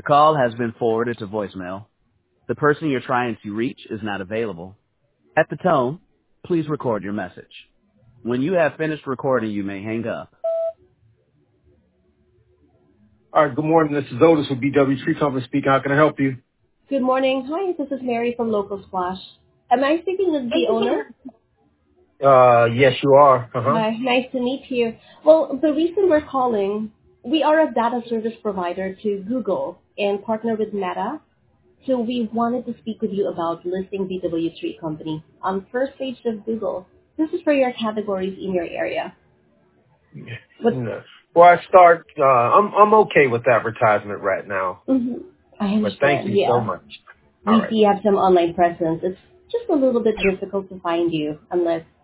call has been forwarded to voicemail. The person you're trying to reach is not available. At the tone, please record your message. When you have finished recording, you may hang up. All right, good morning. This is Otis with BW Tree Company speaking. How can I help you? Good morning. Hi, this is Mary from Local Splash. Am I speaking with the owner? Yes, you are. Hi, nice to meet you. Well, the reason we're calling, we are a data service provider to Google and partner with Meta. So we wanted to speak with you about listing BW Tree Company on first page of Google. This is for your categories in your area. What? No. Well, I'm okay with advertisement right now. Mm-hmm. I understand. But thank you so much. All We right. do have some online presence. It's just a little bit difficult to find you unless